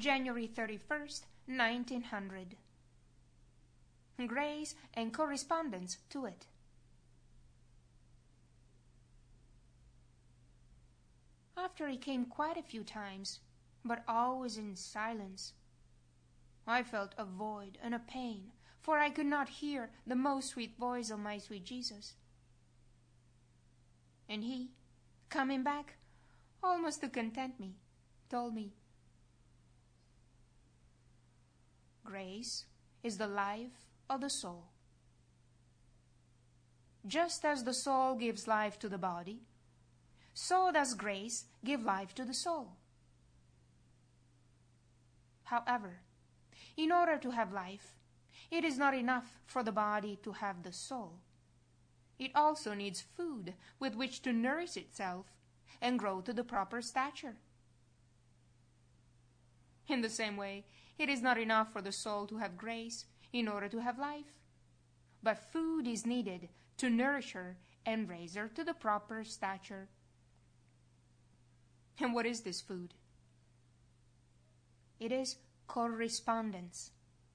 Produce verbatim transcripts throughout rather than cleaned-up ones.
January thirty-first, nineteen hundred. Grace and correspondence to it. After he came quite a few times, but always in silence, I felt a void and a pain, for I could not hear the most sweet voice of my sweet Jesus. And he, coming back, almost to content me, told me, "Grace is the life of the soul. Just as the soul gives life to the body, so does grace give life to the soul. However, in order to have life, it is not enough for the body to have the soul. It also needs food with which to nourish itself and grow to the proper stature. In the same way, it is not enough for the soul to have grace in order to have life, but food is needed to nourish her and raise her to the proper stature." And what is this food? It is correspondence.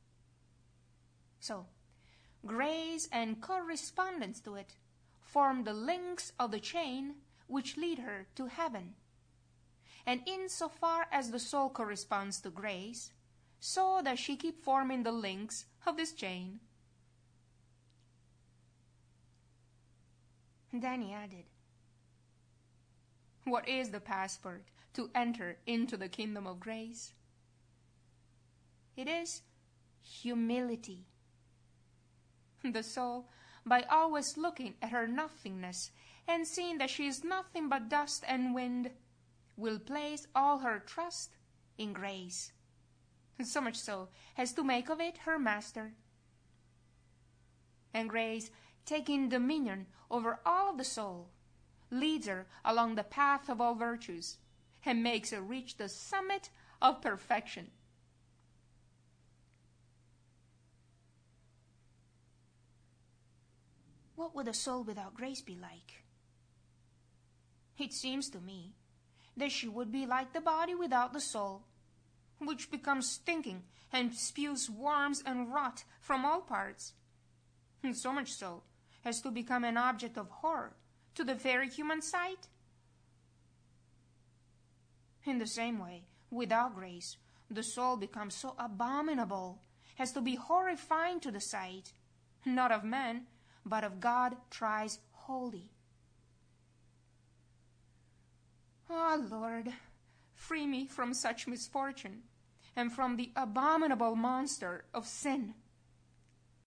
So, grace and correspondence to it form the links of the chain which lead her to heaven. And insofar as the soul corresponds to grace, so does she keep forming the links of this chain. Then he added, "What is the passport to enter into the kingdom of grace? It is humility. The soul, by always looking at her nothingness and seeing that she is nothing but dust and wind, will place all her trust in grace, so much so as to make of it her master. And grace, taking dominion over all of the soul, leads her along the path of all virtues and makes her reach the summit of perfection." What would a soul without grace be like? It seems to me that she would be like the body without the soul, which becomes stinking and spews worms and rot from all parts, and so much so as to become an object of horror to the very human sight. In the same way, without grace, the soul becomes so abominable as to be horrifying to the sight, not of man, but of God thrice holy. Ah, Lord, free me from such misfortune, and from the abominable monster of sin.